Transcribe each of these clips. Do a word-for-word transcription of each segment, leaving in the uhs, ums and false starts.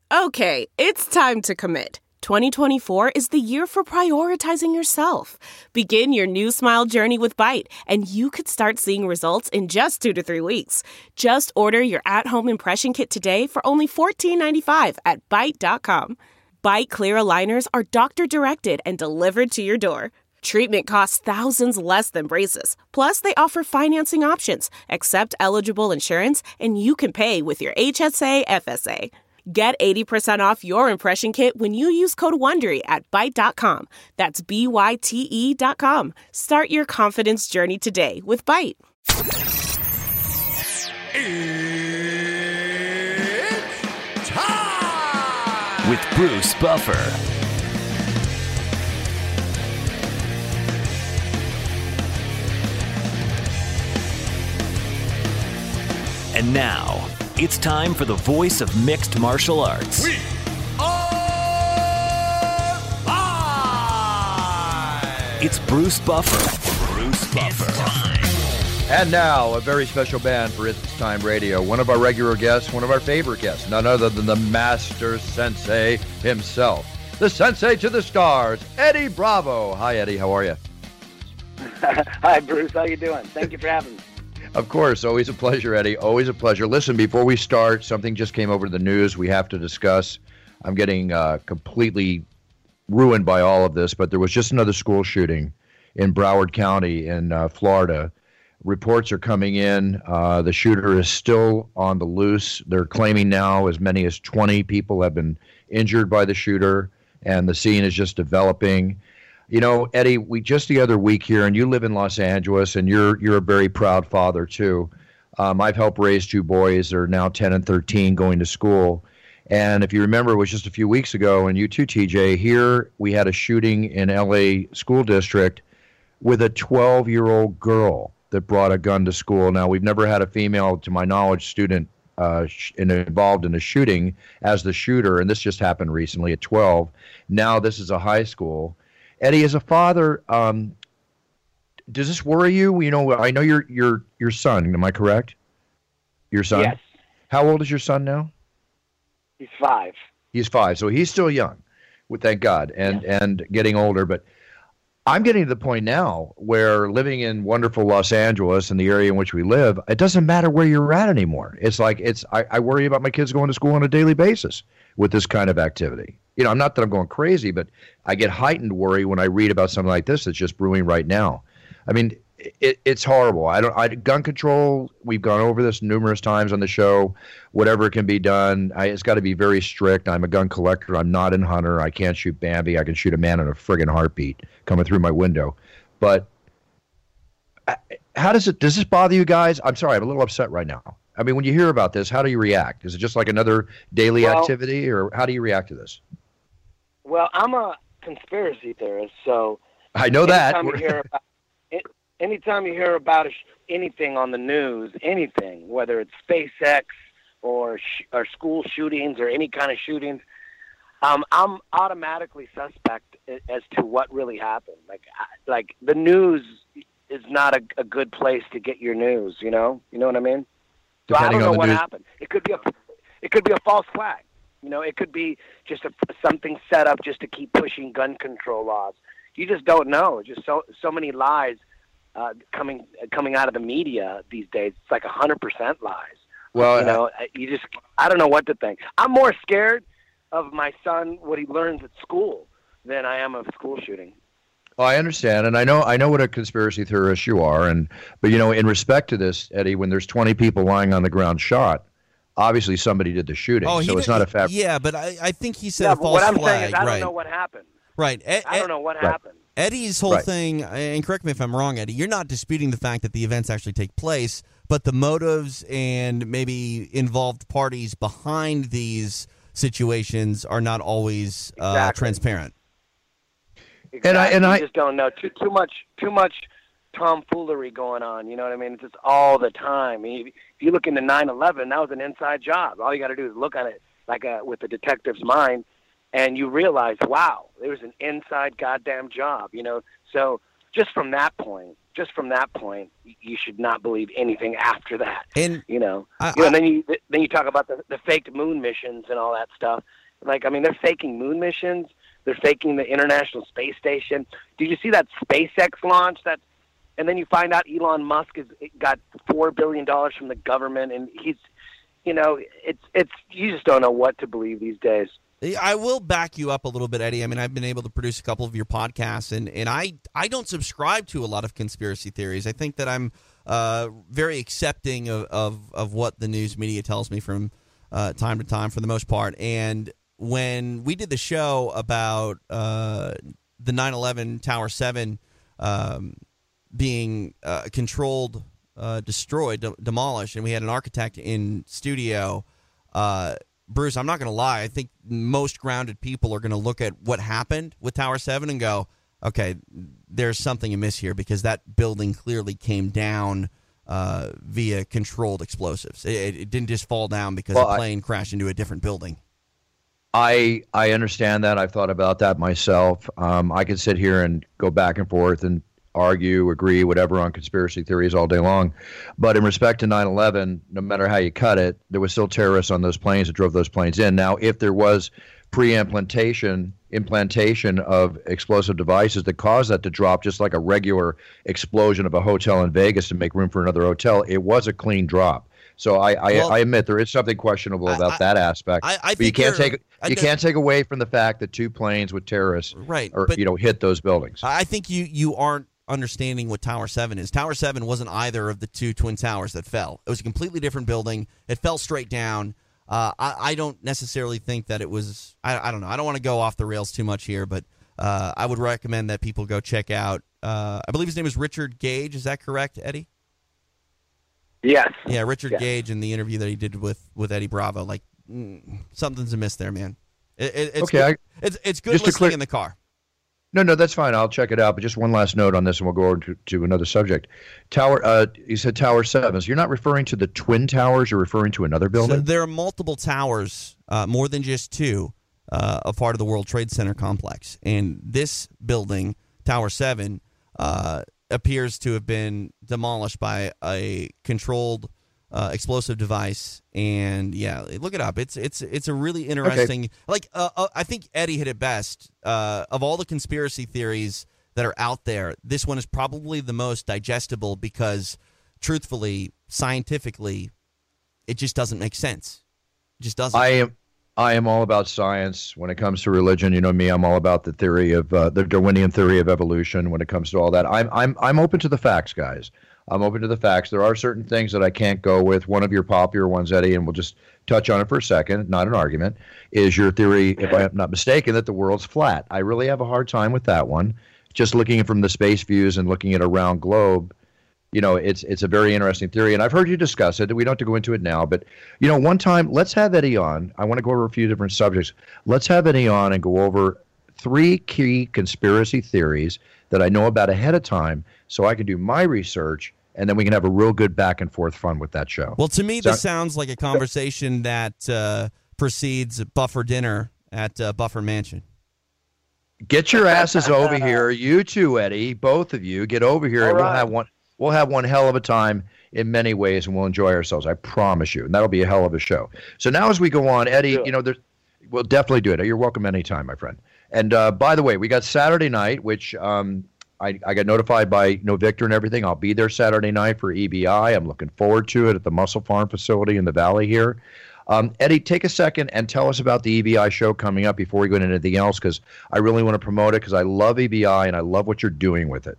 Okay, it's time to commit. twenty twenty-four is the year for prioritizing yourself. Begin your new smile journey with Byte, and you could start seeing results in just two to three weeks. Just order your at-home impression kit today for only fourteen ninety-five at byte dot com. Byte clear aligners are doctor-directed and delivered to your door. Treatment costs thousands less than braces. Plus, they offer financing options, accept eligible insurance, and you can pay with your H S A F S A. Get eighty percent off your impression kit when you use code WONDERY at byte dot com. That's B Y T E dot com. Start your confidence journey today with Byte. It's time! With Bruce Buffer. And now, it's time for the voice of mixed martial arts. We are live! It's Bruce Buffer. Bruce Buffer. And now, a very special band for It's Time Radio. One of our regular guests, one of our favorite guests, none other than the Master Sensei himself. The Sensei to the stars, Eddie Bravo. Hi, Eddie. How are you? Hi, Bruce. How you doing? Thank you for having me. Of course. Always a pleasure, Eddie. Always a pleasure. Listen, before we start, something just came over the news we have to discuss. I'm getting uh, completely ruined by all of this, but there was just another school shooting in Broward County in uh, Florida. Reports are coming in. Uh, the shooter is still on the loose. They're claiming now as many as twenty people have been injured by the shooter, and the scene is just developing. You know, Eddie, we just the other week here, and you live in Los Angeles, and you're you're a very proud father too. Um, I've helped raise two boys. They're now ten and thirteen, going to school. And if you remember, it was just a few weeks ago, and you too, T J. Here we had a shooting in L A school district with a twelve-year-old girl that brought a gun to school. Now, we've never had a female, to my knowledge, student uh, sh- involved in a shooting as the shooter, and this just happened recently at twelve. Now this is a high school. Eddie, as a father, um, does this worry you? You know, I know your your your son. Am I correct? Your son? Yes. How old is your son now? He's five. He's five, so he's still young. Well, thank God, and yes. and getting older. But I'm getting to the point now where living in wonderful Los Angeles and the area in which we live, it doesn't matter where you're at anymore. It's like it's I, I worry about my kids going to school on a daily basis with this kind of activity. You know, not that I'm going crazy, but I get heightened worry when I read about something like this that's just brewing right now. I mean, it, it's horrible. I don't. I, gun control. We've gone over this numerous times on the show. Whatever can be done, I, it's got to be very strict. I'm a gun collector. I'm not a hunter. I can't shoot Bambi. I can shoot a man in a friggin' heartbeat coming through my window. But how does it? Does this bother you guys? I'm sorry. I'm a little upset right now. I mean, when you hear about this, how do you react? Is it just like another daily well, activity, or how do you react to this? Well, I'm a conspiracy theorist, so I know that. Anytime you hear about, anytime you hear about a sh- anything on the news, anything, whether it's SpaceX or sh- or school shootings or any kind of shootings, um, I'm automatically suspect as to what really happened. Like, I, like the news is not a, a good place to get your news. You know, you know what I mean? So I don't know what news. happened. It could be a, it could be a false flag. You know, it could be just a, something set up just to keep pushing gun control laws. You just don't know. Just so so many lies uh, coming coming out of the media these days. It's like a hundred percent lies. Well, you know, uh, you just I don't know what to think. I'm more scared of my son, what he learns at school, than I am of school shooting. Well, I understand, and I know I know what a conspiracy theorist you are, and but you know, in respect to this, Eddie, when there's twenty people lying on the ground shot, obviously somebody did the shooting, oh, so it's not a fact. Yeah, but I, I think he said yeah, a false what I'm flag. saying is I right. don't know what happened. Right. Ed, I don't know what right. happened. Eddie's whole right. thing, and correct me if I'm wrong, Eddie, you're not disputing the fact that the events actually take place, but the motives and maybe involved parties behind these situations are not always uh, exactly. transparent. Exactly. And I and you I just don't know. Too too much too much tomfoolery going on. You know what I mean? It's just all the time. I mean, if you look into nine eleven, that was an inside job. All you got to do is look at it like a, with the detective's mind, and you realize, wow, there was an inside goddamn job. You know, so just from that point, just from that point, you should not believe anything after that. And you know, I, you know, I, then you then you talk about the, the faked moon missions and all that stuff. Like, I mean, they're faking moon missions. They're faking the International Space Station. Did you see that SpaceX launch? That, and then you find out Elon Musk has got four billion dollars from the government, and he's, you know, it's it's you just don't know what to believe these days. I will back you up a little bit, Eddie. I mean, I've been able to produce a couple of your podcasts, and, and I, I don't subscribe to a lot of conspiracy theories. I think that I'm uh, very accepting of, of, of what the news media tells me from uh, time to time, for the most part. And when we did the show about uh, the nine eleven Tower seven um, being uh, controlled, uh, destroyed, de- demolished, and we had an architect in studio, uh Bruce, I'm not going to lie. I think most grounded people are going to look at what happened with Tower seven and go, okay, there's something amiss here, because that building clearly came down uh, via controlled explosives. It, it didn't just fall down because well, a plane I, crashed into a different building. I I understand that. I've thought about that myself. Um, I could sit here and go back and forth and argue, agree, whatever on conspiracy theories all day long. But in respect to nine eleven, no matter how you cut it, there was still terrorists on those planes that drove those planes in. Now, if there was pre-implantation implantation of explosive devices that caused that to drop, just like a regular explosion of a hotel in Vegas to make room for another hotel, it was a clean drop. So I, I, well, I admit there is something questionable about I, that aspect. I, I but you can't take you I, can't take away from the fact that two planes with terrorists, right, or, but you know, hit those buildings. I think you you aren't understanding what Tower seven is. Tower seven wasn't either of the two twin towers that fell. It was a completely different building. It fell straight down. Uh, I, I don't necessarily think that it was, I, I don't know. I don't want to go off the rails too much here, but uh, I would recommend that people go check out, uh, I believe his name is Richard Gage. Is that correct, Eddie? Yes. Yeah, Richard yes. Gage, in the interview that he did with, with Eddie Bravo. Like, mm, something's amiss there, man. It, it, it's okay, good, I, it's, it's good just listening clear, in the car. No, no, that's fine. I'll check it out. But just one last note on this, and we'll go over to, to another subject. Tower, uh, you said Tower seven. So you're not referring to the Twin Towers. You're referring to another building? So there are multiple towers, uh, more than just two, uh, a part of the World Trade Center complex. And this building, Tower seven, uh, appears to have been demolished by a controlled uh, explosive device. And yeah, look it up. It's it's it's a really interesting. Okay. Like uh, uh, I think Eddie hit it best. Uh, of all the conspiracy theories that are out there, this one is probably the most digestible, because, truthfully, scientifically, it just doesn't make sense. It just doesn't. I am. I am all about science when it comes to religion. You know me. I'm all about the theory of uh, the Darwinian theory of evolution. When it comes to all that, I'm I'm I'm open to the facts, guys. I'm open to the facts. There are certain things that I can't go with. One of your popular ones, Eddie, and we'll just touch on it for a second, not an argument, is your theory, if I'm not mistaken, that the world's flat. I really have a hard time with that one. Just looking from the space views and looking at a round globe, you know, it's it's a very interesting theory. And I've heard you discuss it. We don't have to go into it now. But, you know, one time, let's have Eddie on. I want to go over a few different subjects. Let's have Eddie on and go over three key conspiracy theories that I know about ahead of time, so I can do my research, and then we can have a real good back and forth fun with that show. Well, to me, so, this sounds like a conversation that uh, precedes Buffer dinner at uh, Buffer Mansion. Get your asses over here, you two, Eddie, both of you, get over here, All and right. we'll have one. We'll have one hell of a time in many ways, and we'll enjoy ourselves. I promise you, and that'll be a hell of a show. So now, as we go on, Eddie, Sure. you know, there's, we'll definitely do it. You're welcome anytime, my friend. And uh, by the way, we got Saturday night, which. Um, I, I got notified by No Victor and everything. I'll be there Saturday night for E B I. I'm looking forward to it at the Muscle Farm facility in the Valley here. Um, Eddie, take a second and tell us about the E B I show coming up before we go into anything else, because I really want to promote it, because I love E B I and I love what you're doing with it.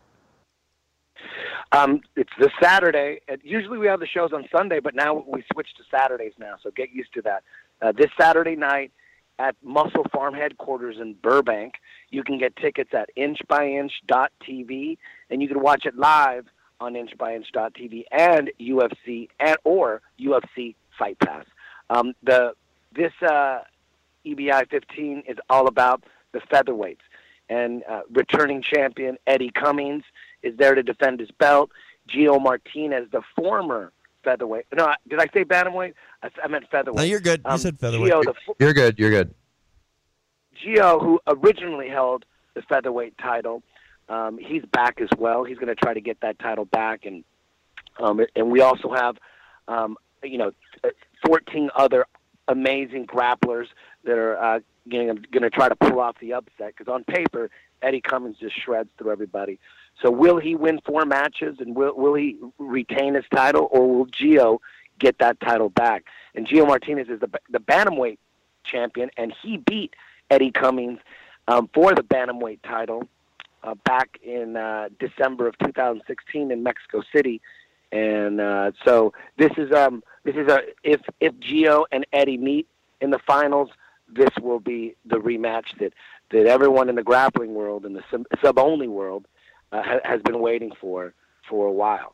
Um, it's this Saturday. And usually we have the shows on Sunday, but now we switched to Saturdays now, so get used to that. Uh, this Saturday night at Muscle Farm headquarters in Burbank. You can get tickets at inch by inch dot t v, and you can watch it live on inch by inch dot t v and U F C and or U F C Fight Pass. Um, the this uh, E B I fifteen is all about the featherweights, and uh, returning champion Eddie Cummings is there to defend his belt. Gio Martinez, the former featherweight. No, did I say bantamweight? I, I meant featherweight. No, you're good. You Um, said featherweight. Gio, the, You're good. You're good. Gio, who originally held the featherweight title, Um, he's back as well. He's going to try to get that title back, and um, and we also have, um, you know, fourteen other amazing grapplers that are uh, going to try to pull off the upset. Because on paper, Eddie Cummings just shreds through everybody. So will he win four matches, and will will he retain his title, or will Gio get that title back? And Gio Martinez is the the bantamweight champion, and he beat Eddie Cummings um, for the bantamweight title uh, back in uh, December of two thousand sixteen in Mexico City. And uh, so this is um this is a if if Gio and Eddie meet in the finals, this will be the rematch that, that everyone in the grappling world and the sub, sub only world uh, ha, has been waiting for for a while.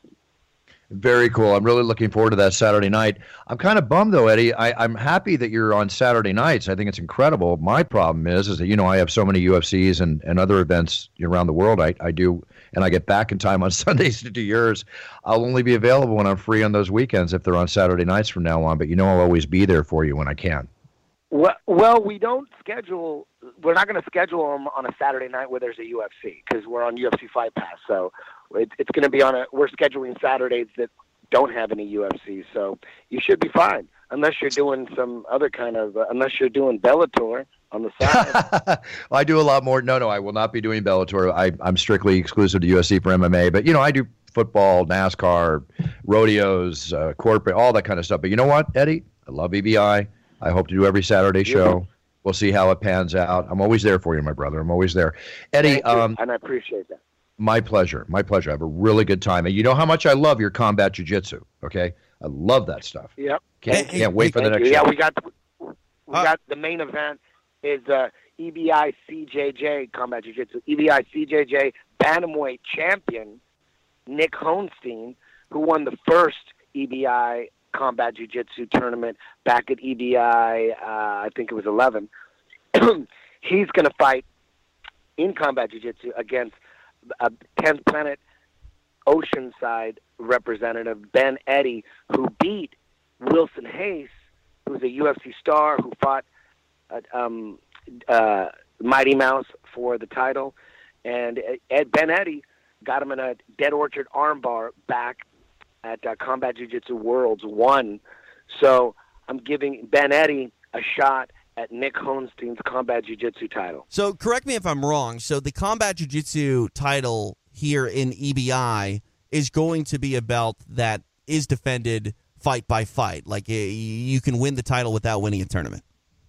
Very cool. I'm really looking forward to that Saturday night. I'm kind of bummed, though, Eddie. I, I'm happy that you're on Saturday nights. I think it's incredible. My problem is, is that, you know, I have so many U F Cs and, and other events around the world I, I do, and I get back in time on Sundays to do yours. I'll only be available when I'm free on those weekends if they're on Saturday nights from now on, but you know I'll always be there for you when I can. Well, well we don't schedule – we're not going to schedule them on a Saturday night where there's a U F C because we're on U F C Fight Pass, so – It, it's going to be on a. We're scheduling Saturdays that don't have any U F C, so you should be fine unless you're doing some other kind of. Uh, unless you're doing Bellator on the side. Well, I do a lot more. No, no, I will not be doing Bellator. I, I'm strictly exclusive to U F C for M M A, but you know I do football, NASCAR, rodeos, uh, corporate, all that kind of stuff. But you know what, Eddie? I love E B I. I hope to do every Saturday show. Yeah. We'll see how it pans out. I'm always there for you, my brother. I'm always there, Eddie. Um, and I appreciate that. My pleasure. My pleasure. I have a really good time. And you know how much I love your combat jiu-jitsu, okay? I love that stuff. Yep. Can't, can't wait for the next you. show. Yeah, we got we uh, got the main event is uh, E B I C J J combat jiu-jitsu. E B I C J J bantamweight champion Nick Honstein, who won the first E B I combat jiu-jitsu tournament back at E B I, uh, I think it was eleven. He's going to fight in combat jiu-jitsu against a tenth Planet Oceanside representative, Ben Eddy, who beat Wilson Hayes, who's a U F C star who fought uh, um, uh, Mighty Mouse for the title. And Ed, Ben Eddy got him in a Dead Orchard armbar back at uh, Combat Jiu-Jitsu Worlds one. So I'm giving Ben Eddy a shot at Nick Honstein's Combat Jiu-Jitsu title. So correct me if I'm wrong. So the Combat Jiu-Jitsu title here in E B I is going to be a belt that is defended fight by fight. Like you can win the title without winning a tournament.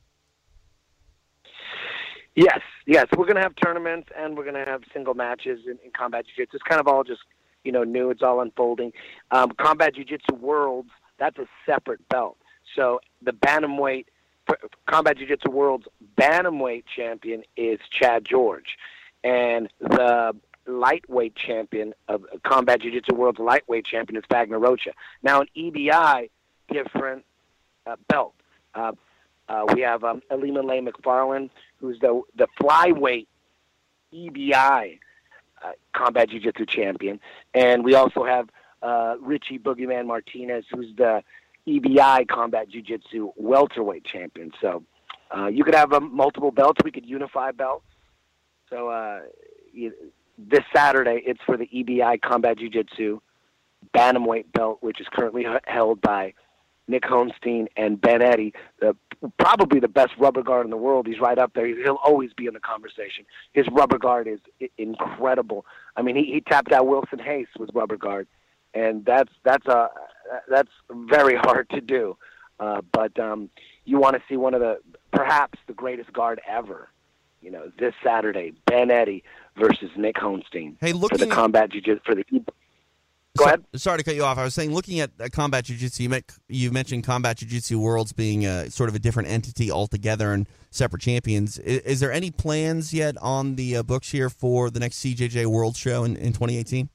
Yes, yes. We're going to have tournaments and we're going to have single matches in, in Combat Jiu-Jitsu. It's kind of all just, you know, new. It's all unfolding. Um, Combat Jiu-Jitsu Worlds, that's a separate belt. So the bantamweight Combat Jiu-Jitsu World's bantamweight champion is Chad George, and the lightweight champion of Combat Jiu-Jitsu World's lightweight champion is Wagner Rocha. Now, in E B I, different uh, belt. Uh, uh, we have um, Alima Lay McFarland, who's the the flyweight E B I uh, Combat Jiu-Jitsu champion, and we also have uh, Richie Boogeyman Martinez, who's the E B I Combat Jiu-Jitsu welterweight champion. So uh, you could have um, multiple belts. We could unify belts. So uh, you, this Saturday, it's for the E B I Combat Jiu-Jitsu bantamweight belt, which is currently h- held by Nick Honstein and Ben Eddy, the, probably the best rubber guard in the world. He's right up there. He'll always be in the conversation. His rubber guard is I- incredible. I mean, he, he tapped out Wilson Hayes with rubber guard, and that's that's a that's very hard to do. Uh, but um, you want to see one of the perhaps the greatest guard ever. You know, this Saturday, Ben Eddy versus Nick Honstein hey, for the combat jiu-jitsu for the. Go so, ahead. Sorry to cut you off. I was saying, looking at uh, Combat Jiu-Jitsu, you, met, you mentioned Combat Jiu-Jitsu Worlds being uh, sort of a different entity altogether and separate champions. Is, is there any plans yet on the uh, books here for the next C J J World Show in, in twenty eighteen?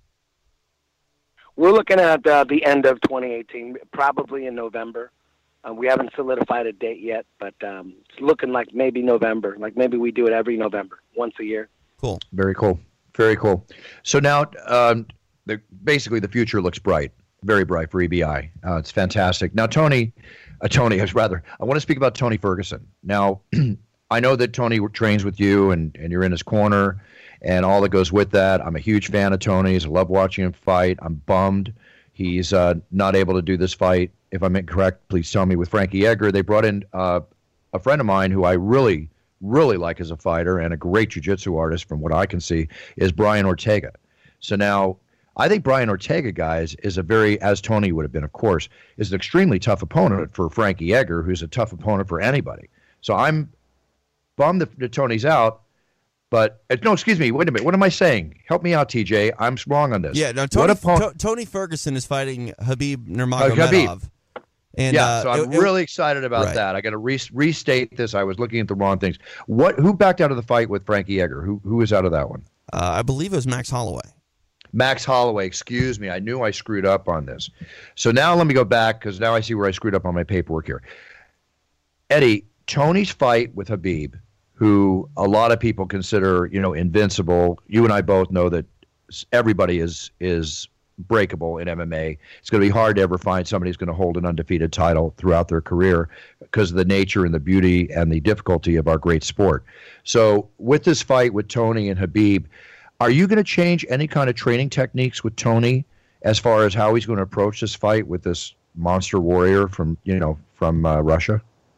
We're looking at uh, the end of twenty eighteen, probably in November. Uh, we haven't solidified a date yet, but um, it's looking like maybe November. Like maybe we do it every November, once a year. Cool. Very cool. Very cool. So now, um, the, basically, the future looks bright, very bright for E B I. Uh, it's fantastic. Now, Tony, uh, Tony, rather, I want to speak about Tony Ferguson. Now, I know that Tony trains with you, and, and you're in his corner, and all that goes with that. I'm a huge fan of Tony's. I love watching him fight. I'm bummed he's uh, not able to do this fight. If I'm incorrect, please tell me. With Frankie Edgar, they brought in uh, a friend of mine who I really, really like as a fighter and a great jiu-jitsu artist, from what I can see, is Brian Ortega. So now, I think Brian Ortega, guys, is a very, as Tony would have been, of course, is an extremely tough opponent for Frankie Edgar, who's a tough opponent for anybody. So I'm bummed that, that Tony's out. But, uh, no, excuse me, wait a minute. What am I saying? Help me out, T J. I'm wrong on this. Yeah, no, Tony, oppo- to- Tony Ferguson is fighting Khabib Nurmagomedov. Uh, Khabib. And, yeah, uh, so I'm it, it, really excited about right. that. I got to re- restate this. I was looking at the wrong things. What? Who backed out of the fight with Frankie Edgar? Who Who was out of that one? Uh, I believe it was Max Holloway. Max Holloway, excuse me. I knew I screwed up on this. So now let me go back, because now I see where I screwed up on my paperwork here. Eddie, Tony's fight with Khabib, who a lot of people consider, you know, invincible. You and I both know that everybody is is breakable in M M A. It's going to be hard to ever find somebody who's going to hold an undefeated title throughout their career because of the nature and the beauty and the difficulty of our great sport. So with this fight with Tony and Khabib, are you going to change any kind of training techniques with Tony as far as how he's going to approach this fight with this monster warrior from, you know, from uh, Russia?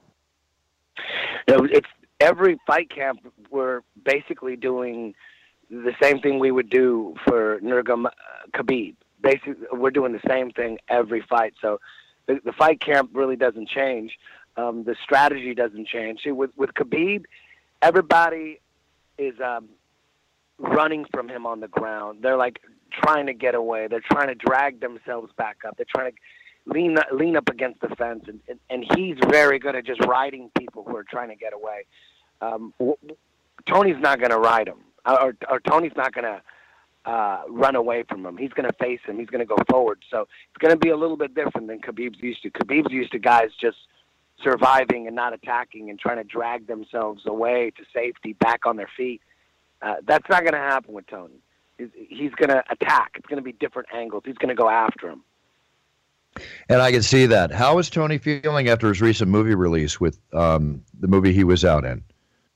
You know, it's every fight camp. We're basically doing the same thing we would do for Nurmagomedov Khabib. Basically, we're doing the same thing every fight. So the, the fight camp really doesn't change. Um, the strategy doesn't change. See, with with Khabib, everybody is um, running from him on the ground. They're like trying to get away. They're trying to drag themselves back up. They're trying to lean lean up against the fence, and and, and he's very good at just riding people who are trying to get away. Um, Tony's not going to ride him, or, or Tony's not going to uh, run away from him. He's going to face him. He's going to go forward. So it's going to be a little bit different than Khabib's used to. Khabib's used to guys just surviving and not attacking and trying to drag themselves away to safety, back on their feet. Uh, that's not going to happen with Tony. He's, he's going to attack. It's going to be different angles. He's going to go after him. And I can see that. How is Tony feeling after his recent movie release with um, the movie he was out in?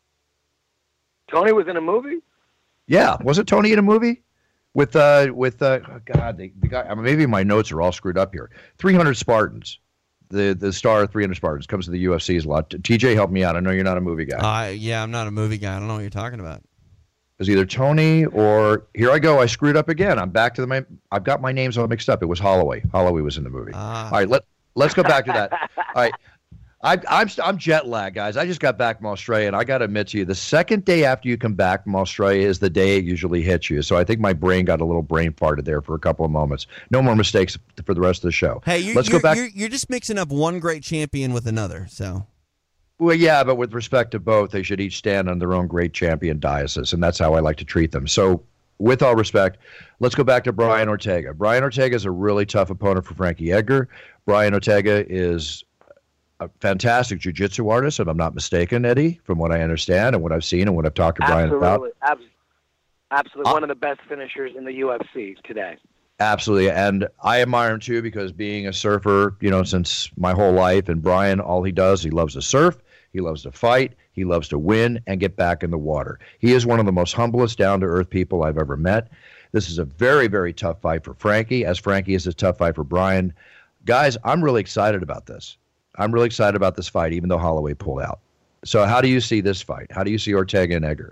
Tony was in a movie? Yeah. Wasn't Tony in a movie? With, uh, with uh, oh God, the, the guy, I mean, maybe my notes are all screwed up here. three hundred Spartans. The the star of three hundred Spartans comes to the U F Cs a lot. T J, help me out. I know you're not a movie guy. Uh, yeah, I'm not a movie guy. I don't know what you're talking about. It was either Tony or, here I go, I screwed up again. I'm back to the, my, I've got my names all mixed up. It was Holloway. Holloway was in the movie. Ah. All right, let, let's go back to that. All right. I, I'm I'm jet lagged, guys. I just got back from Australia, and I got to admit to you, the second day after you come back from Australia is the day it usually hits you. So I think my brain got a little brain farted there for a couple of moments. No more mistakes for the rest of the show. Hey, you're, let's you're, go back. You're, you're just mixing up one great champion with another. So, well, yeah, but with respect to both, they should each stand on their own great champion diocese, and that's how I like to treat them. So, with all respect, let's go back to Brian Ortega. Brian Ortega is a really tough opponent for Frankie Edgar. Brian Ortega is a fantastic jiu-jitsu artist, if I'm not mistaken, Eddie, from what I understand and what I've seen and what I've talked to Brian about. Absolutely. Absolutely. Uh, One of the best finishers in the U F C today. Absolutely. And I admire him, too, because being a surfer, you know, since my whole life, and Brian, all he does, he loves to surf, he loves to fight, he loves to win and get back in the water. He is one of the most humblest, down-to-earth people I've ever met. This is a very, very tough fight for Frankie, as Frankie is a tough fight for Brian. Guys, I'm really excited about this. I'm really excited about this fight, even though Holloway pulled out. So how do you see this fight? How do you see Ortega and Edgar?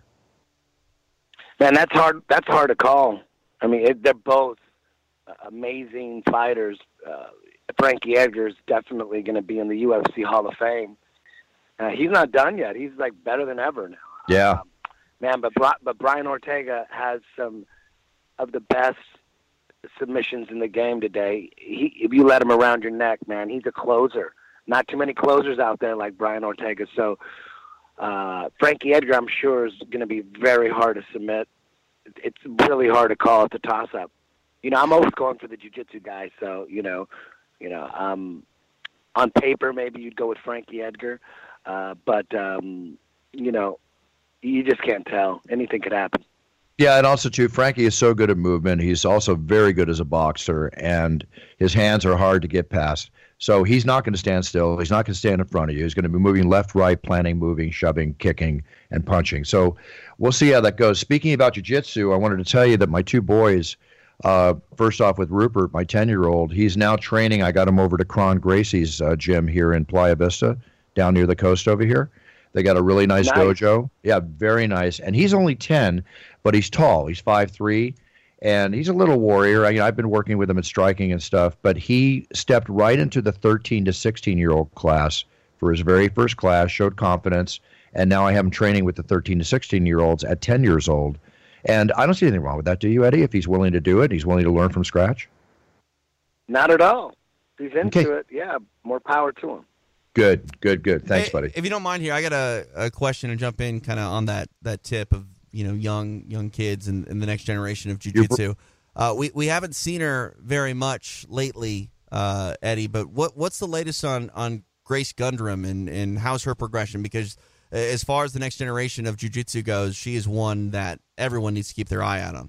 Man, that's hard. That's hard to call. I mean, it, they're both amazing fighters. Uh, Frankie Edgar is definitely going to be in the U F C Hall of Fame. Uh, he's not done yet. He's like better than ever now. Yeah, um, man. But but Brian Ortega has some of the best submissions in the game today. He, if you let him around your neck, man, he's a closer. Not too many closers out there like Brian Ortega. So uh, Frankie Edgar, I'm sure, is going to be very hard to submit. It's really hard to call. It's a toss-up. You know, I'm always going for the jiu-jitsu guy. So, you know, you know, um, on paper, maybe you'd go with Frankie Edgar. Uh, but, um, you know, you just can't tell. Anything could happen. Yeah, and also, too, Frankie is so good at movement. He's also very good as a boxer, and his hands are hard to get past. So he's not going to stand still. He's not going to stand in front of you. He's going to be moving left, right, planting, moving, shoving, kicking, and punching. So we'll see how that goes. Speaking about jiu-jitsu, I wanted to tell you that my two boys, uh, first off with Rupert, my ten-year-old, he's now training. I got him over to Cron Gracie's uh, gym here in Playa Vista, down near the coast over here. They got a really nice, nice dojo. Yeah, very nice. And he's only ten, but he's tall. He's five three. And he's a little warrior. I, you know, I've been working with him at striking and stuff, but he stepped right into the thirteen to sixteen-year-old class for his very first class, showed confidence, and now I have him training with the thirteen to sixteen-year-olds at ten years old. And I don't see anything wrong with that, do you, Eddie? If he's willing to do it, he's willing to learn from scratch? Not at all. If he's into Okay. it, yeah, more power to him. Good, good, good. Thanks, Hey, buddy. If you don't mind here, I got a, a question to jump in kind of on that, that tip of, you know, young young kids and, and the next generation of jiu-jitsu. Uh, we, we haven't seen her very much lately, uh, Eddie, but what what's the latest on, on Grace Gundrum and, and how's her progression? Because as far as the next generation of jiu-jitsu goes, she is one that everyone needs to keep their eye out on.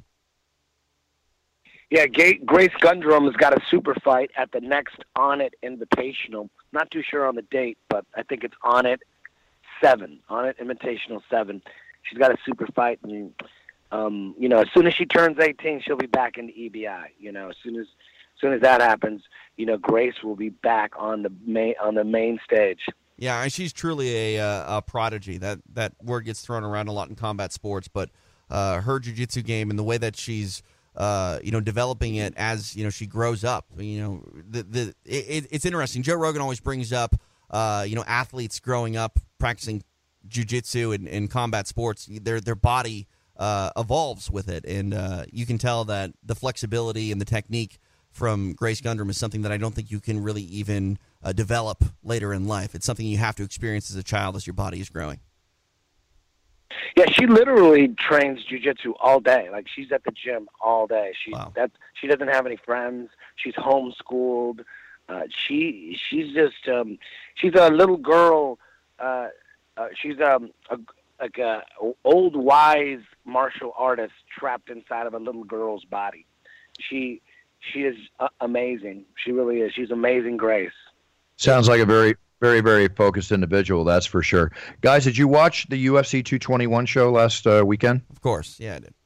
Yeah, Ga- Grace Gundrum has got a super fight at the next On It Invitational. Not too sure on the date, but I think it's On It seven, On It Invitational seven. She's got a super fight, and um, you know, as soon as she turns eighteen, she'll be back in the E B I. You know, as soon as, as soon as that happens, you know, Grace will be back on the main on the main stage. Yeah, and she's truly a, uh, a prodigy. That that word gets thrown around a lot in combat sports, but uh, her jiu-jitsu game and the way that she's uh, you know developing it as you know she grows up. You know, the the it, it's interesting. Joe Rogan always brings up uh, you know athletes growing up practicing jiu-jitsu and, and combat sports. Their their body uh, evolves with it, and uh, you can tell that the flexibility and the technique from Grace Gundrum is something that I don't think you can really even uh, develop later in life. It's something you have to experience as a child as your body is growing. Yeah, she literally trains jiu-jitsu all day. Like, she's at the gym all day. She Wow. that she doesn't have any friends. She's homeschooled. Uh, she she's just um, she's a little girl. Uh, uh, she's um, a like a old wise martial artist trapped inside of a little girl's body. She she is uh, amazing. She really is. She's amazing, Grace. Sounds like a very, very, very focused individual, that's for sure. Guys, did you watch the U F C two twenty-one show last uh, weekend? Of course, yeah, I did.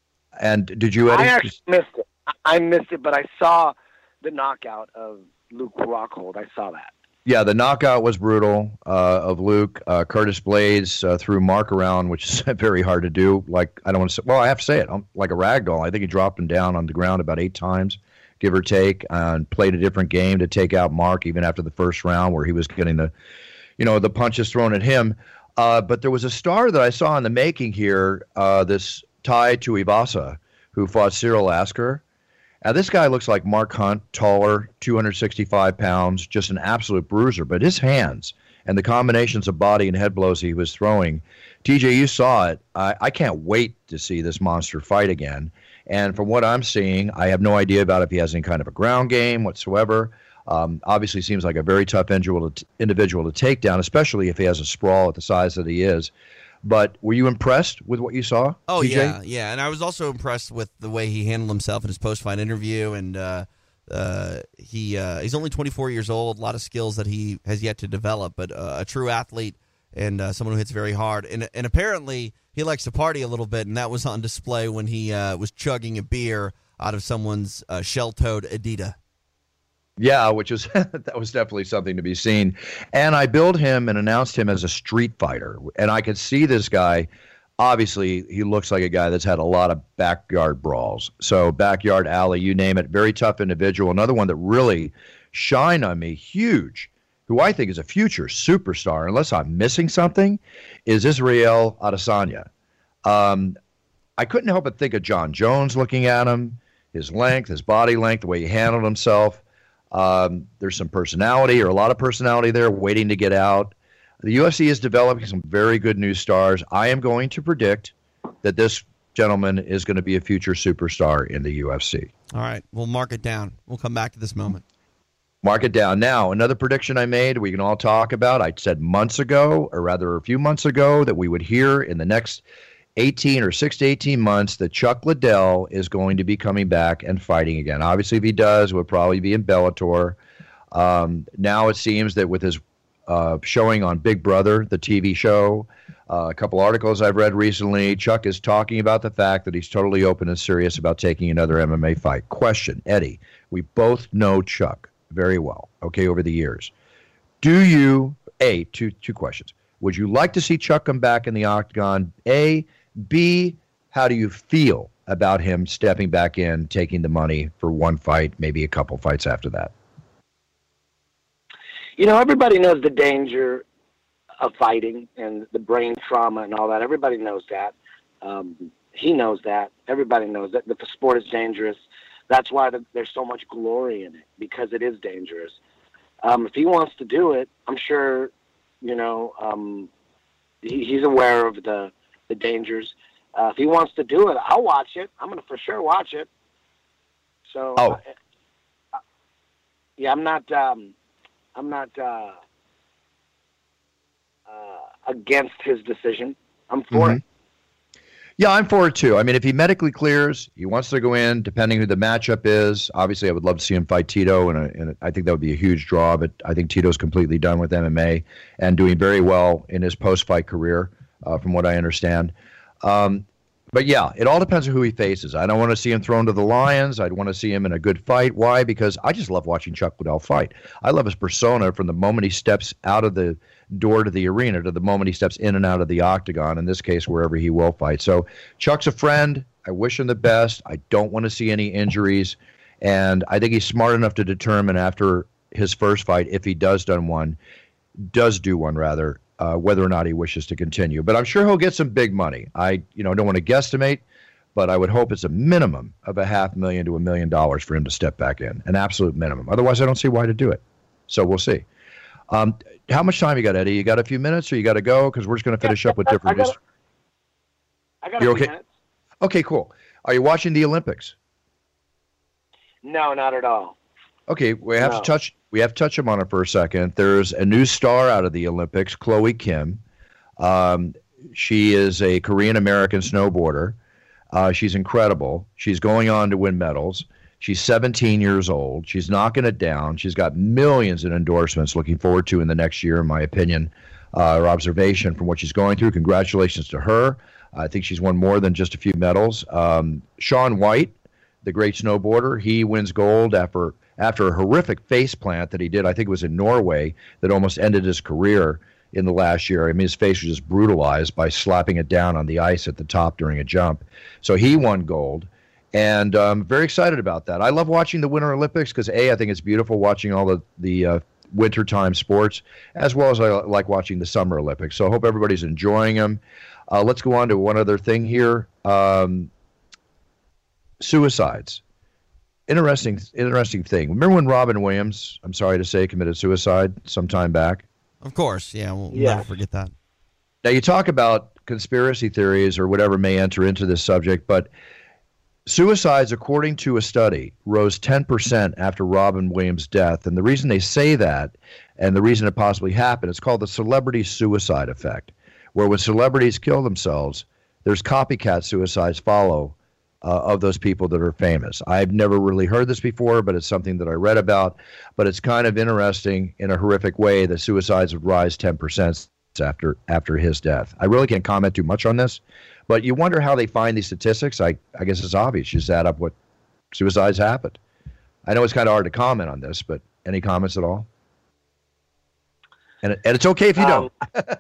And did you, Eddie? I actually missed it. I- I missed it, but I saw the knockout of Luke Rockhold. I saw that. Yeah, the knockout was brutal uh, of Luke. Uh, Curtis Blades uh, threw Mark around, which is very hard to do. Like, I don't want to say, well, I have to say it, I'm like a rag doll. I think he dropped him down on the ground about eight times, give or take, and played a different game to take out Mark even after the first round where he was getting the, you know, the punches thrown at him. Uh, but there was a star that I saw in the making here, uh, this Tai Tuivasa, who fought Cyril Asker. Now, this guy looks like Mark Hunt, taller, two hundred sixty-five pounds, just an absolute bruiser. But his hands and the combinations of body and head blows he was throwing, T J, you saw it. I, I can't wait to see this monster fight again. And from what I'm seeing, I have no idea about if he has any kind of a ground game whatsoever. Um, obviously seems like a very tough individual to, individual to take down, especially if he has a sprawl at the size that he is. But were you impressed with what you saw? Oh, T J? yeah, yeah. And I was also impressed with the way he handled himself in his post-fight interview. And uh, uh, he uh, he's only twenty-four years old, a lot of skills that he has yet to develop, but uh, a true athlete and uh, someone who hits very hard. And, and apparently he likes to party a little bit, and that was on display when he uh, was chugging a beer out of someone's uh, shell-toed Adidas. Yeah, which is that was definitely something to be seen. And I billed him and announced him as a street fighter. And I could see this guy. Obviously, he looks like a guy that's had a lot of backyard brawls. So backyard alley, you name it. Very tough individual. Another one that really shined on me, huge, who I think is a future superstar, unless I'm missing something, is Israel Adesanya. Um, I couldn't help but think of John Jones looking at him, his length, his body length, the way he handled himself. Um, there's some personality or a lot of personality there waiting to get out. The U F C is developing some very good new stars. I am going to predict that this gentleman is going to be a future superstar in the U F C. All right, we'll mark it down. We'll come back to this moment. Mark it down. Now, another prediction I made we can all talk about. I said months ago, or rather a few months ago, that we would hear in the next eighteen or six to eighteen months that Chuck Liddell is going to be coming back and fighting again. Obviously, if he does, it would probably be in Bellator. Um, now it seems that with his uh, showing on Big Brother, the T V show, uh, a couple articles I've read recently, Chuck is talking about the fact that he's totally open and serious about taking another M M A fight. Question, Eddie, we both know Chuck very well, okay, over the years. Do you, A, two, two questions. Would you like to see Chuck come back in the octagon? A, B, how do you feel about him stepping back in, taking the money for one fight, maybe a couple fights after that? You know, everybody knows the danger of fighting and the brain trauma and all that. Everybody knows that. Um, he knows that. Everybody knows that. The sport is dangerous. That's why the, there's so much glory in it, because it is dangerous. Um, if he wants to do it, I'm sure, you know, um, he, he's aware of the, the dangers. Uh, if he wants to do it, I'll watch it. I'm going to for sure watch it. So, oh. uh, uh, yeah, I'm not... Um, I'm not uh, uh, against his decision. I'm for mm-hmm. it. Yeah, I'm for it too. I mean, if he medically clears, he wants to go in, depending who the matchup is. Obviously, I would love to see him fight Tito, and, a, and a, I think that would be a huge draw. But I think Tito's completely done with M M A and doing very well in his post-fight career, uh, from what I understand. Um, But yeah, it all depends on who he faces. I don't want to see him thrown to the lions. I'd want to see him in a good fight. Why? Because I just love watching Chuck Liddell fight. I love his persona from the moment he steps out of the door to the arena to the moment he steps in and out of the octagon, in this case, wherever he will fight. So Chuck's a friend. I wish him the best. I don't want to see any injuries. And I think he's smart enough to determine after his first fight, if he does done one, does do one rather, Uh, whether or not he wishes to continue. But I'm sure he'll get some big money. I, you know, don't want to guesstimate, but I would hope it's a minimum of a half million to a million dollars for him to step back in, an absolute minimum. Otherwise, I don't see why to do it. So we'll see. Um, how much time you got, Eddie? You got a few minutes, or you got to go? Because we're just going to finish yeah, up with different. I got, I got a You're few okay? minutes. Okay, cool. Are you watching the Olympics? No, not at all. Okay, we have no. to touch. We have to touch him on it for a second. There's a new star out of the Olympics, Chloe Kim. Um, she is a Korean-American snowboarder. Uh, she's incredible. She's going on to win medals. She's seventeen years old. She's knocking it down. She's got millions in endorsements looking forward to in the next year, in my opinion, uh, or observation from what she's going through. Congratulations to her. I think she's won more than just a few medals. Um, Shaun White, the great snowboarder, he wins gold after after a horrific face plant that he did, I think it was in Norway, that almost ended his career in the last year. I mean, his face was just brutalized by slapping it down on the ice at the top during a jump. So he won gold, and I'm um, very excited about that. I love watching the Winter Olympics because, A, I think it's beautiful watching all the, the uh, wintertime sports, as well as I like watching the Summer Olympics. So I hope everybody's enjoying them. Uh, let's go on to one other thing here. Um, suicides. Interesting, interesting thing. Remember when Robin Williams, I'm sorry to say, committed suicide some time back? Of course, yeah. We'll yeah. never forget that. Now, you talk about conspiracy theories or whatever may enter into this subject, but suicides, according to a study, rose ten percent after Robin Williams' death. And the reason they say that, and the reason it possibly happened, it's called the celebrity suicide effect, where when celebrities kill themselves, there's copycat suicides follow Uh, of those people that are famous. I've never really heard this before, but it's something that I read about. But it's kind of interesting in a horrific way that suicides would rise ten percent after after his death. I really can't comment too much on this, but you wonder how they find these statistics. I, I guess it's obvious. You just add up what suicides happened. I know it's kind of hard to comment on this, but any comments at all? And, and it's okay if you um, don't.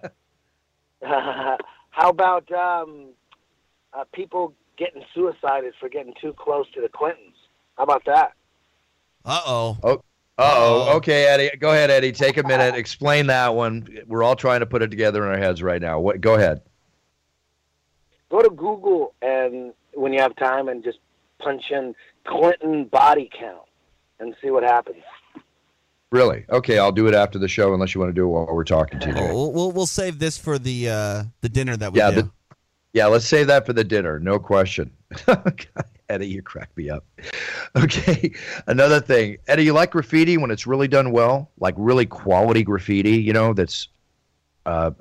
uh, how about um, uh, people getting suicided for getting too close to the Clintons? How about that? Uh-oh. Oh, uh-oh. Okay, Eddie. Go ahead, Eddie. Take a minute. Explain that one. We're all trying to put it together in our heads right now. What? Go ahead. Go to Google and when you have time and just punch in Clinton body count and see what happens. Really? Okay, I'll do it after the show unless you want to do it while we're talking to you. Oh, we'll, we'll we'll save this for the uh, the dinner that we yeah, do. The, yeah, let's save that for the dinner. No question. Eddie, you crack me up. Okay, another thing. Eddie, you like graffiti when it's really done well? Like really quality graffiti, you know, that's uh,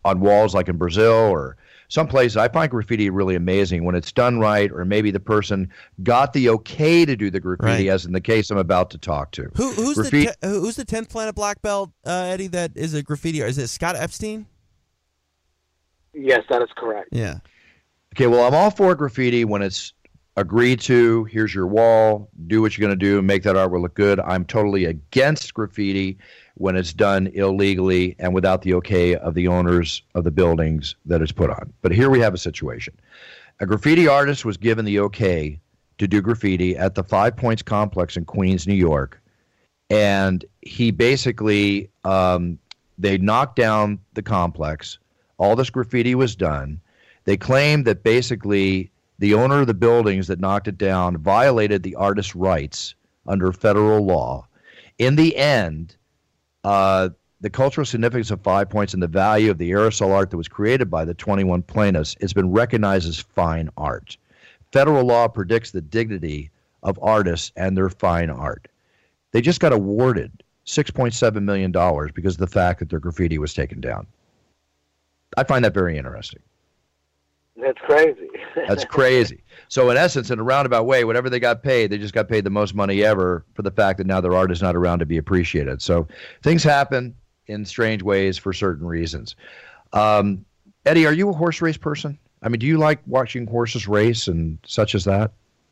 on walls like in Brazil or some places. I find graffiti really amazing when it's done right, or maybe the person got the okay to do the graffiti, Right. as in the case I'm about to talk to. Who, who's Graffiti- the te- who's the tenth Planet Black Belt, uh, Eddie? That is a graffiti. Is it Scott Epstein? Yes, that is correct. Yeah. Okay, well, I'm all for graffiti when it's agreed to. Here's your wall. Do what you're going to do. Make that artwork look good. I'm totally against graffiti when it's done illegally and without the okay of the owners of the buildings that it's put on. But here we have a situation. A graffiti artist was given the okay to do graffiti at the Five Points Complex in Queens, New York. And he basically, um, they knocked down the complex. All this graffiti was done. They claimed that basically the owner of the buildings that knocked it down violated the artist's rights under federal law. In the end, uh, the cultural significance of Five Points and the value of the aerosol art that was created by the twenty-one plaintiffs has been recognized as fine art. Federal law predicts the dignity of artists and their fine art. They just got awarded six point seven million dollars because of the fact that their graffiti was taken down. I find that very interesting. That's crazy. That's crazy. So in essence, in a roundabout way, whatever they got paid, they just got paid the most money ever for the fact that now their art is not around to be appreciated. So things happen in strange ways for certain reasons. Um, Eddie, are you a horse race person? I mean, do you like watching horses race and such as that?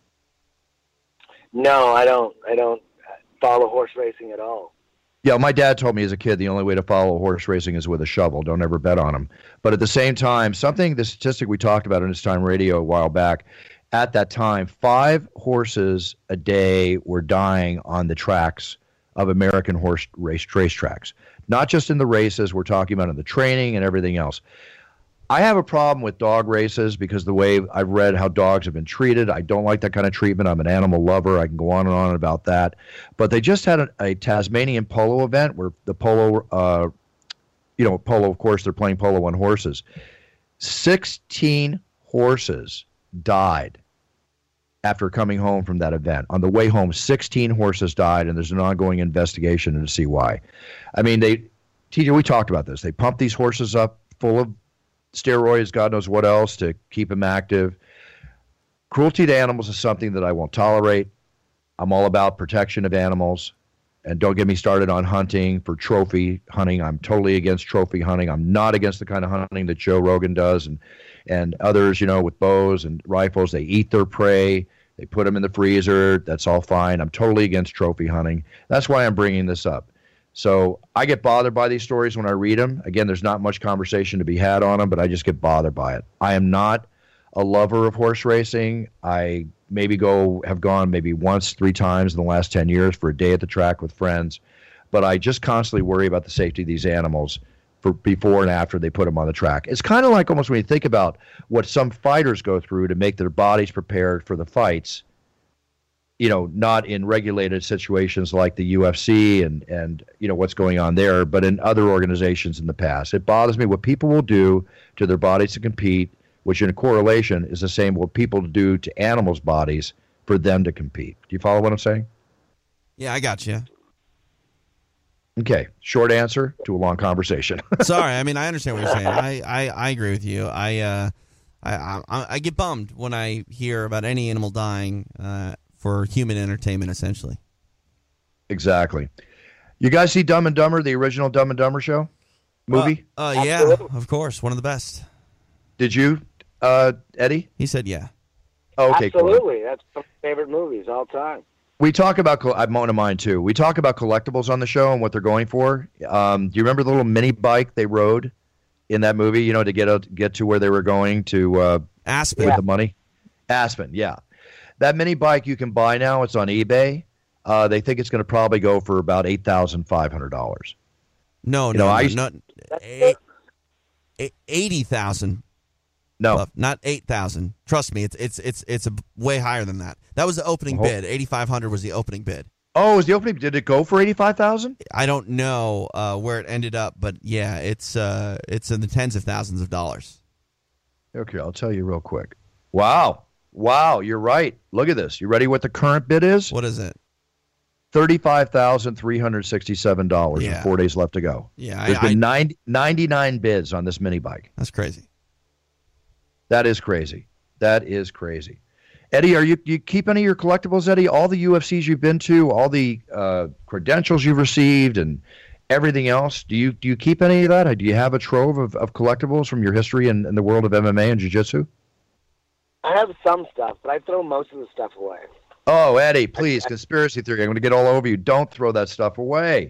No, I don't. I don't follow horse racing at all. Yeah, my dad told me as a kid the only way to follow horse racing is with a shovel. Don't ever bet on them. But at the same time, something, the statistic we talked about in It's Time Radio a while back, at that time, five horses a day were dying on the tracks of American horse race racetracks. Not just in the races, we're talking about in the training and everything else. I have a problem with dog races because the way I've read how dogs have been treated, I don't like that kind of treatment. I'm an animal lover. I can go on and on about that. But they just had a, a Tasmanian polo event where the polo, uh, you know, polo, of course, they're playing polo on horses. sixteen horses died after coming home from that event. On the way home, sixteen horses died, and there's an ongoing investigation to see why. I mean, they, T J, we talked about this. They pump these horses up full of steroids, God knows what else, to keep them active. Cruelty to animals is something that I won't tolerate. I'm all about protection of animals. And don't get me started on hunting for trophy hunting. I'm totally against trophy hunting. I'm not against the kind of hunting that Joe Rogan does and, and others, you know, with bows and rifles. They eat their prey. They put them in the freezer. That's all fine. I'm totally against trophy hunting. That's why I'm bringing this up. So I get bothered by these stories when I read them. Again, there's not much conversation to be had on them, but I just get bothered by it. I am not a lover of horse racing. I maybe go have gone maybe once, three times in the last ten years for a day at the track with friends. But I just constantly worry about the safety of these animals for before and after they put them on the track. It's kind of like almost when you think about what some fighters go through to make their bodies prepared for the fights. You know, not in regulated situations like the U F C and, and, you know, what's going on there, but in other organizations in the past. It bothers me what people will do to their bodies to compete, which in correlation is the same what people do to animals' bodies for them to compete. Do you follow what I'm saying? Yeah, I got you. Okay, short answer to a long conversation. Sorry, I mean, I understand what you're saying. I, I, I agree with you. I, uh, I, I I get bummed when I hear about any animal dying uh, for human entertainment, essentially. Exactly. You guys see Dumb and Dumber, the original Dumb and Dumber show? Movie? Uh, uh, yeah, Absolutely. of course. One of the best. Did you, uh, Eddie? He said yeah. Oh, okay, cool. Absolutely. That's one of my favorite movies all time. We talk about, I'm one of mine too. We talk about collectibles on the show and what they're going for. Um, do you remember the little mini bike they rode in that movie, you know, to get out, get to where they were going to uh, Aspen. with the money? Aspen, yeah. That mini bike you can buy now. It's on eBay. Uh, they think it's going to probably go for about eight thousand five hundred dollars. No, You no, know, no, I used- not eight, eight, eighty thousand. No, Buff, not eight thousand. Trust me, it's it's it's it's a way higher than that. That was the opening Oh. bid. Eighty-five hundred was the opening bid. oh, is the opening? Did it go for eighty-five thousand? I don't know uh, where it ended up, but yeah, it's uh, it's in the tens of thousands of dollars. Okay, I'll tell you real quick. Wow, wow, you're right. Look at this. You ready? What the current bid is? What is it? thirty-five thousand three hundred sixty-seven dollars Yeah. with four days left to go. Yeah, There's I, been I, ninety, ninety-nine bids on this mini bike. that's crazy. That is crazy. That is crazy. Eddie, are you you keep any of your collectibles, Eddie? All the U F Cs you've been to, all the uh, credentials you've received, and everything else. Do you do you keep any of that? Do you have a trove of, of collectibles from your history in, in the world of M M A and jiu-jitsu? I have some stuff, but I throw most of the stuff away. Oh, Eddie, please, conspiracy theory. I'm going to get all over you. Don't throw that stuff away.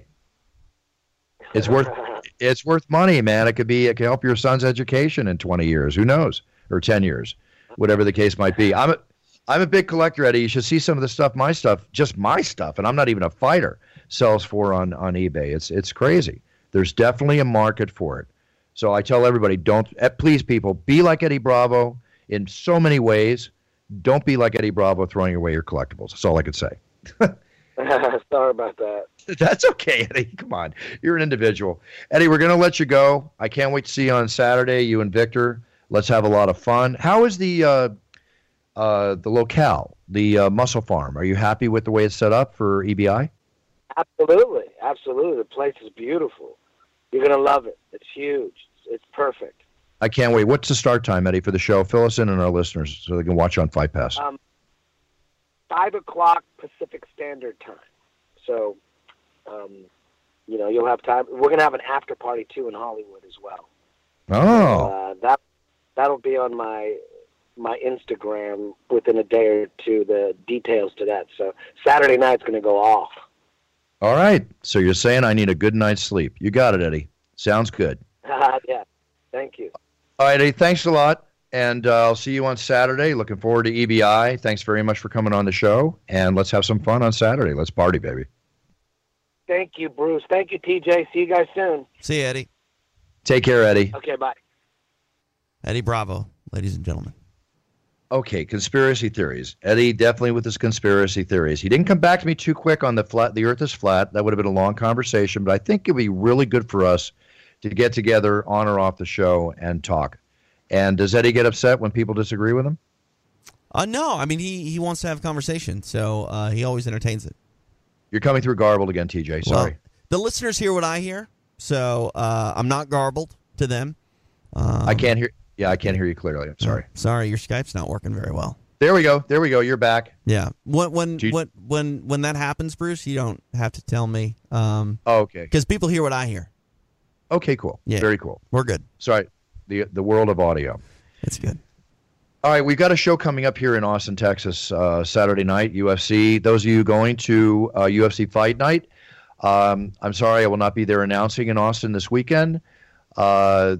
It's worth it's worth money, man. It could be it could help your son's education in twenty years. Who knows? Or ten years, whatever the case might be. I'm a I'm a big collector, Eddie. You should see some of the stuff, my stuff, just my stuff, and I'm not even a fighter, sells for on, on eBay. It's it's crazy. There's definitely a market for it. So I tell everybody, don't, please, people, be like Eddie Bravo in so many ways. Don't be like Eddie Bravo throwing away your collectibles. That's all I could say. Sorry about that. That's okay, Eddie. Come on. You're an individual. Eddie, we're going to let you go. I can't wait to see you on Saturday, you and Victor. Let's have a lot of fun. How is the uh, uh, the locale, the uh, Muscle Farm? Are you happy with the way it's set up for E B I? Absolutely. Absolutely. The place is beautiful. You're going to love it. It's huge. It's, it's perfect. I can't wait. What's the start time, Eddie, for the show? Fill us in and our listeners so they can watch on Fight Pass. Um, five o'clock Pacific Standard Time. So, um, you know, you'll have time. We're going to have an after party, too, in Hollywood as well. Oh. Uh, that, that'll be on my my Instagram within a day or two, the details to that. So Saturday night's going to go off. All right. So you're saying I need a good night's sleep. You got it, Eddie. Sounds good. Yeah. Thank you. All right, Eddie, thanks a lot. And uh, I'll see you on Saturday. Looking forward to E B I. Thanks very much for coming on the show. And let's have some fun on Saturday. Let's party, baby. Thank you, Bruce. Thank you, T J. See you guys soon. See you, Eddie. Take care, Eddie. Okay, bye. Eddie Bravo, ladies and gentlemen. Okay, conspiracy theories. Eddie definitely with his conspiracy theories. He didn't come back to me too quick on the flat. The Earth is flat. That would have been a long conversation, but I think it'd be really good for us to get together on or off the show and talk. And does Eddie get upset when people disagree with him? Uh, no, I mean, he, he wants to have a conversation, so uh, he always entertains it. You're coming through garbled again, T J. Sorry. Well, the listeners hear what I hear, so uh, I'm not garbled to them. Um, I can't hear. Yeah, I can't hear you clearly. I'm sorry. Sorry, your Skype's not working very well. There we go. There we go. You're back. Yeah. When when Gee. when when when that happens, Bruce, you don't have to tell me. Um, Oh, okay. because people hear what I hear. Okay, cool. Yeah. Very cool. We're good. Sorry. The the world of audio. It's good. All right, we've got a show coming up here in Austin, Texas, uh, Saturday night, U F C. Those of you going to uh, U F C Fight Night, um, I'm sorry I will not be there announcing in Austin this weekend. Uh,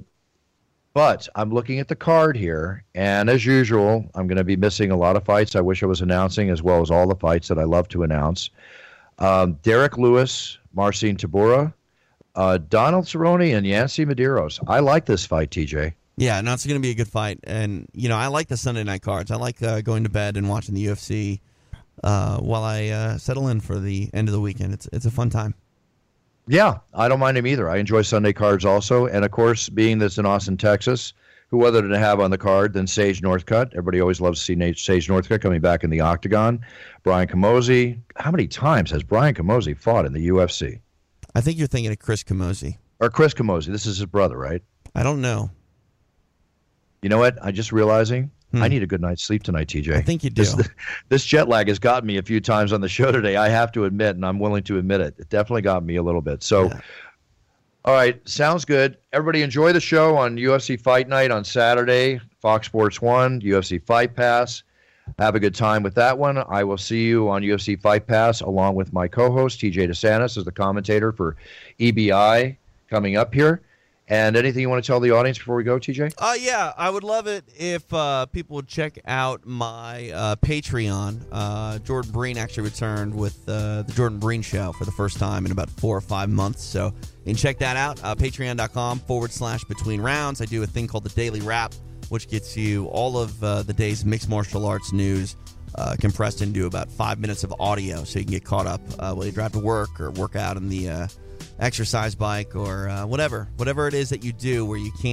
but I'm looking at the card here, and as usual, I'm going to be missing a lot of fights I wish I was announcing, as well as all the fights that I love to announce. Um, Derek Lewis, Marcin Tybura, uh, Donald Cerrone, and Yancy Medeiros. I like this fight, T J. Yeah, no, it's going to be a good fight, and you know I like the Sunday night cards. I like uh, going to bed and watching the U F C uh, while I uh, settle in for the end of the weekend. It's it's a fun time. Yeah, I don't mind him either. I enjoy Sunday cards also. And, of course, being this in Austin, Texas, who other to have on the card than Sage Northcutt? Everybody always loves to see Nate, Sage Northcutt coming back in the octagon. Brian Camozzi. How many times has Brian Camozzi fought in the U F C? I think you're thinking of Chris Camozzi. Or Chris Camozzi. This is his brother, right? I don't know. You know what? I'm just realizing Hmm. I need a good night's sleep tonight, T J. I think you do. This, this jet lag has gotten me a few times on the show today. I have to admit, and I'm willing to admit it. It definitely got me a little bit. So, Yeah. all right, sounds good. Everybody enjoy the show on U F C Fight Night on Saturday, Fox Sports one, U F C Fight Pass. Have a good time with that one. I will see you on U F C Fight Pass along with my co-host, T J DeSantis, as the commentator for E B I coming up here. And anything you want to tell the audience before we go, T J? Uh, yeah, I would love it if uh, people would check out my uh, Patreon. Uh, Jordan Breen actually returned with uh, the Jordan Breen Show for the first time in about four or five months. So you can check that out. Uh, Patreon.com forward slash between rounds. I do a thing called the Daily Wrap, which gets you all of uh, the day's mixed martial arts news uh, compressed into about five minutes of audio so you can get caught up uh, while you drive to work or work out in the uh, exercise bike or uh, whatever. Whatever it is that you do where you can't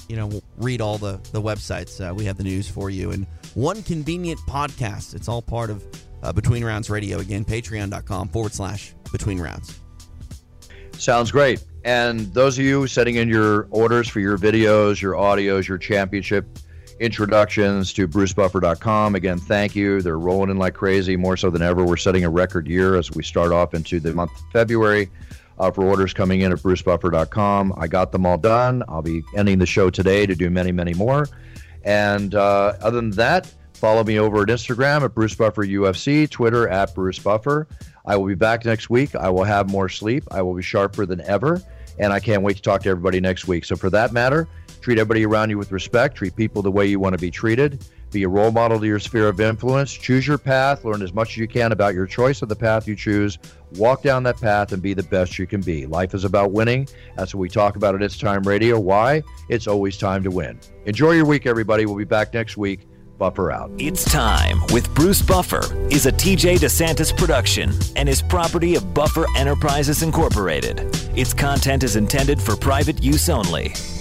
you know, read all the, the websites. Uh, we have the news for you. And one convenient podcast. It's all part of uh, Between Rounds Radio. Again, patreon.com forward slash Between Rounds. Sounds great. And those of you setting in your orders for your videos, your audios, your championship introductions to bruce buffer dot com, again, thank you. They're rolling in like crazy, more so than ever. We're setting a record year as we start off into the month of February uh, for orders coming in at bruce buffer dot com. I got them all done. I'll be ending the show today to do many, many more. And uh, other than that, follow me over at Instagram at Bruce Buffer U F C, Twitter at Bruce Buffer. I will be back next week. I will have more sleep. I will be sharper than ever. And I can't wait to talk to everybody next week. So for that matter, treat everybody around you with respect. Treat people the way you want to be treated. Be a role model to your sphere of influence. Choose your path. Learn as much as you can about your choice of the path you choose. Walk down that path and be the best you can be. Life is about winning. That's what we talk about at It's Time Radio. Why? It's always time to win. Enjoy your week, everybody. We'll be back next week. Buffer out. It's Time with Bruce Buffer is a T J DeSantis production and is property of Buffer Enterprises Incorporated. Its content is intended for private use only.